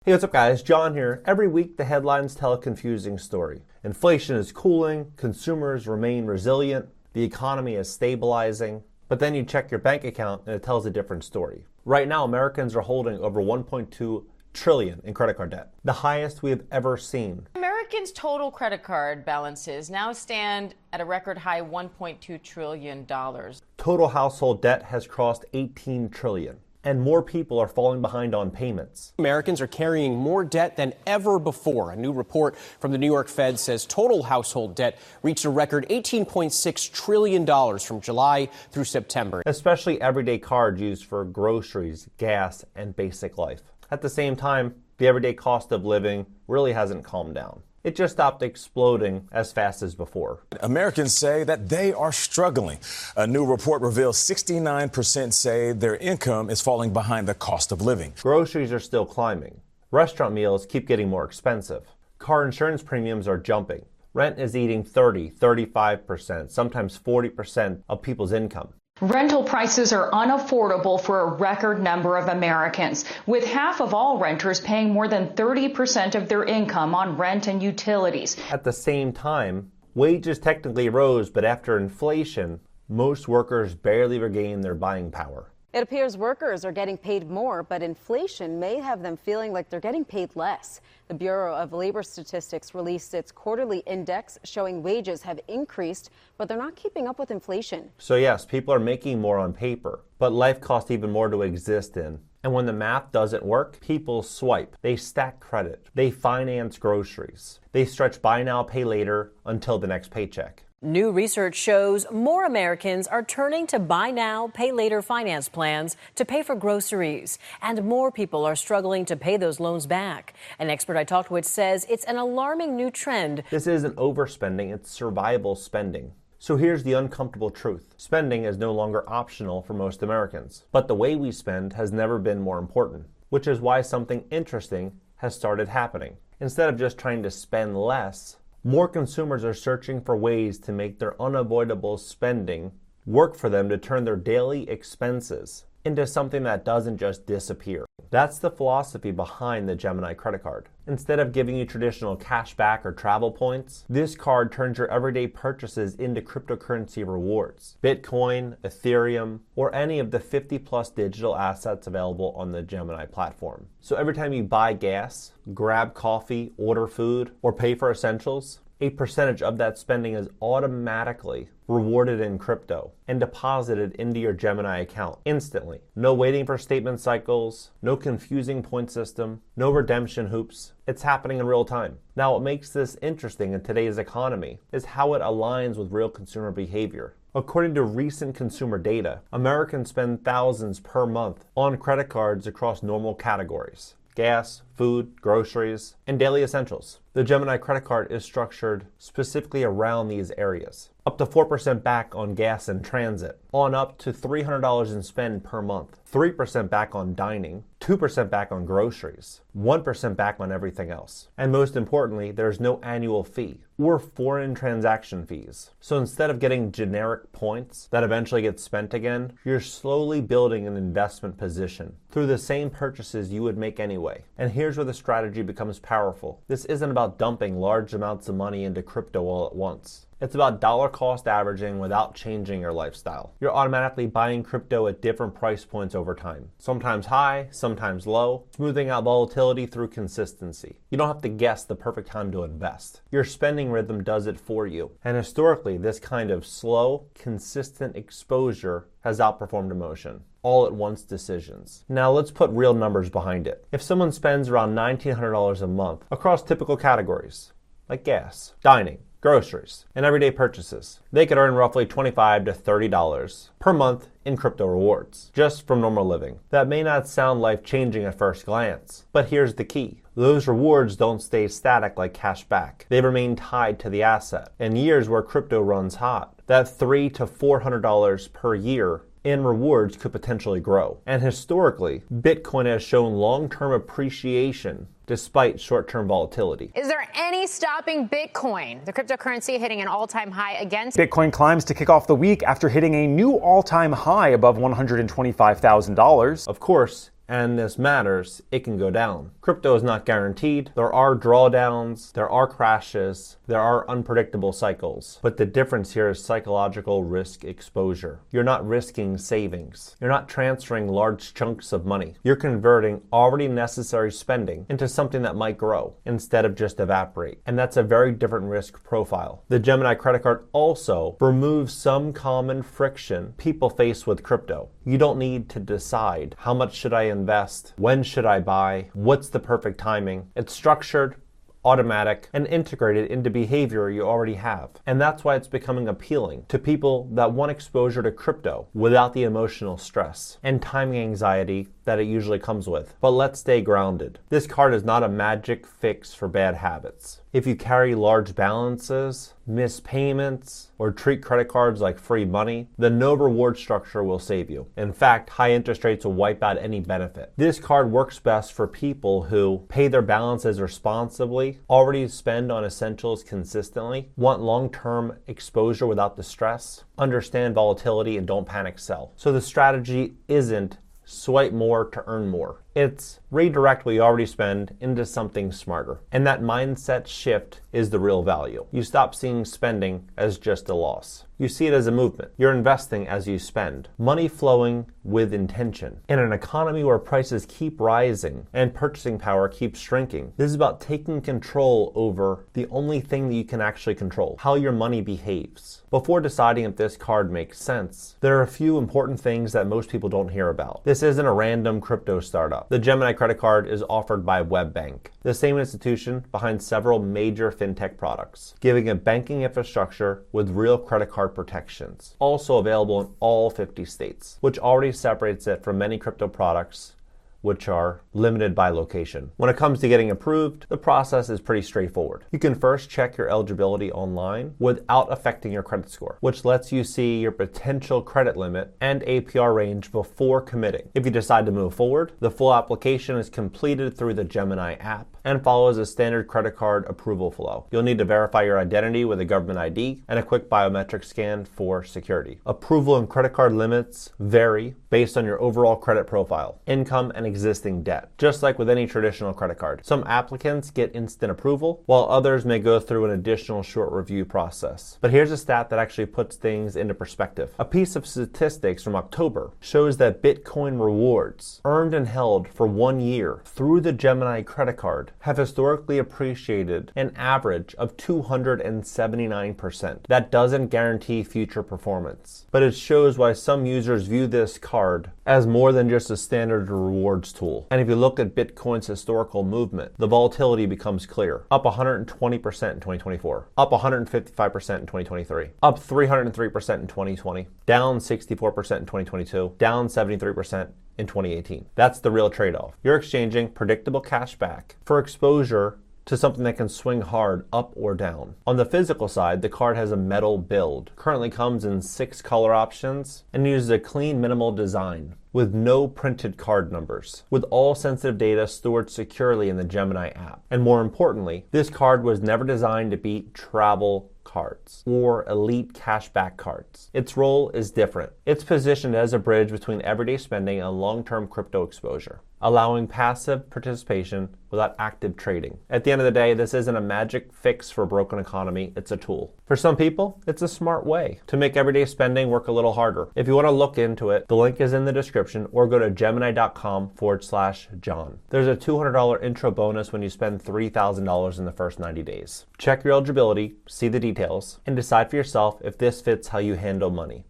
Hey, what's up guys? John here. Every week the headlines tell a confusing story. Inflation is cooling, consumers remain resilient, the economy is stabilizing, but then you check your bank account and it tells a different story. Right now, Americans are holding over $1.2 trillion in credit card debt, the highest we have ever seen. Americans' total credit card balances now stand at a record high $1.2 trillion. Total household debt has crossed $18 trillion. And more people are falling behind on payments. Americans are carrying more debt than ever before. A new report from the New York Fed says total household debt reached a record $18.6 trillion from July through September. Especially everyday cards used for groceries, gas, and basic life. At the same time, the everyday cost of living really hasn't calmed down. It just stopped exploding as fast as before. Americans say that they are struggling. A new report reveals 69% say their income is falling behind the cost of living. Groceries are still climbing. Restaurant meals keep getting more expensive. Car insurance premiums are jumping. Rent is eating 35%, sometimes 40% of people's income. Rental prices are unaffordable for a record number of Americans, with half of all renters paying more than 30% of their income on rent and utilities. At the same time, wages technically rose, but after inflation, most workers barely regain their buying power. It appears workers are getting paid more, but inflation may have them feeling like they're getting paid less. The Bureau of Labor Statistics released its quarterly index showing wages have increased, but they're not keeping up with inflation. So yes, people are making more on paper, but life costs even more to exist in. And when the math doesn't work, people swipe. They stack credit. They finance groceries. They stretch buy now, pay later until the next paycheck. New research shows more Americans are turning to buy now, pay later finance plans to pay for groceries. And more people are struggling to pay those loans back. An expert I talked with says it's an alarming new trend. This isn't overspending, it's survival spending. So here's the uncomfortable truth. Spending is no longer optional for most Americans. But the way we spend has never been more important, which is why something interesting has started happening. Instead of just trying to spend less, more consumers are searching for ways to make their unavoidable spending work for them to turn their daily expenses into something that doesn't just disappear. That's the philosophy behind the Gemini credit card. Instead of giving you traditional cash back or travel points, this card turns your everyday purchases into cryptocurrency rewards. Bitcoin, Ethereum, or any of the 50+ digital assets available on the Gemini platform. So every time you buy gas, grab coffee, order food, or pay for essentials, a percentage of that spending is automatically rewarded in crypto and deposited into your Gemini account instantly. No waiting for statement cycles, no confusing point system, no redemption hoops. It's happening in real time. Now, what makes this interesting in today's economy is how it aligns with real consumer behavior. According to recent consumer data, Americans spend thousands per month on credit cards across normal categories: gas, food, groceries, and daily essentials. The Gemini credit card is structured specifically around these areas. Up to 4% back on gas and transit, on up to $300 in spend per month, 3% back on dining, 2% back on groceries, 1% back on everything else. And most importantly, there's no annual fee or foreign transaction fees. So instead of getting generic points that eventually get spent again, you're slowly building an investment position through the same purchases you would make anyway. And here's where the strategy becomes powerful. This isn't about dumping large amounts of money into crypto all at once. It's about dollar cost averaging without changing your lifestyle. You're automatically buying crypto at different price points over time. Sometimes high, sometimes low, smoothing out volatility through consistency. You don't have to guess the perfect time to invest. Your spending rhythm does it for you. And historically, this kind of slow, consistent exposure has outperformed emotion. All at once decisions. Now let's put real numbers behind it. If someone spends around $1,900 a month across typical categories like gas, dining, groceries, and everyday purchases, they could earn roughly $25 to $30 per month in crypto rewards, just from normal living. That may not sound life-changing at first glance, but here's the key. Those rewards don't stay static like cash back. They remain tied to the asset. In years where crypto runs hot, that $300 to $400 per year in rewards could potentially grow. And historically, Bitcoin has shown long-term appreciation despite short-term volatility. Is there any stopping Bitcoin? The cryptocurrency hitting an all-time high against. Bitcoin climbs to kick off the week after hitting a new all-time high above $125,000. Of course, and this matters, it can go down. Crypto is not guaranteed. There are drawdowns, there are crashes, there are unpredictable cycles. But the difference here is psychological risk exposure. You're not risking savings. You're not transferring large chunks of money. You're converting already necessary spending into something that might grow instead of just evaporate. And that's a very different risk profile. The Gemini credit card also removes some common friction people face with crypto. You don't need to decide how much should I invest, when should I buy, what's the perfect timing. It's structured, automatic, and integrated into behavior you already have. And that's why it's becoming appealing to people that want exposure to crypto without the emotional stress and timing anxiety that it usually comes with. But let's stay grounded. This card is not a magic fix for bad habits. If you carry large balances, miss payments, or treat credit cards like free money, then no reward structure will save you. In fact, high interest rates will wipe out any benefit. This card works best for people who pay their balances responsibly, already spend on essentials consistently, want long-term exposure without the stress, understand volatility, and don't panic sell. So the strategy isn't swipe more to earn more. It's redirect what you already spend into something smarter. And that mindset shift is the real value. You stop seeing spending as just a loss. You see it as a movement. You're investing as you spend. Money flowing with intention. In an economy where prices keep rising and purchasing power keeps shrinking, this is about taking control over the only thing that you can actually control, how your money behaves. Before deciding if this card makes sense, there are a few important things that most people don't hear about. This isn't a random crypto startup. The Gemini credit card is offered by WebBank, the same institution behind several major fintech products, giving a banking infrastructure with real credit card protections. Also available in all 50 states, which already separates it from many crypto products which are limited by location. When it comes to getting approved, the process is pretty straightforward. You can first check your eligibility online without affecting your credit score, which lets you see your potential credit limit and APR range before committing. If you decide to move forward, the full application is completed through the Gemini app and follows a standard credit card approval flow. You'll need to verify your identity with a government ID and a quick biometric scan for security. Approval and credit card limits vary based on your overall credit profile, income, and existing debt, just like with any traditional credit card. Some applicants get instant approval, while others may go through an additional short review process. But here's a stat that actually puts things into perspective. A piece of statistics from October shows that Bitcoin rewards earned and held for 1 year through the Gemini credit card have historically appreciated an average of 279%. That doesn't guarantee future performance, but it shows why some users view this card as more than just a standard rewards tool. And if you look at Bitcoin's historical movement, the volatility becomes clear. Up 120% in 2024, up 155% in 2023, up 303% in 2020, down 64% in 2022, down 73% in 2018. That's the real trade-off. You're exchanging predictable cash back for exposure to something that can swing hard up or down. On the physical side, the card has a metal build. Currently comes in 6 color options and uses a clean, minimal design with no printed card numbers, with all sensitive data stored securely in the Gemini app. And more importantly, this card was never designed to beat travel cards or elite cashback cards. Its role is different. It's positioned as a bridge between everyday spending and long-term crypto exposure, allowing passive participation without active trading. At the end of the day, this isn't a magic fix for a broken economy, it's a tool. For some people, it's a smart way to make everyday spending work a little harder. If you want to look into it, the link is in the description, or go to gemini.com/John. There's a $200 intro bonus when you spend $3,000 in the first 90 days. Check your eligibility, see the details, and decide for yourself if this fits how you handle money.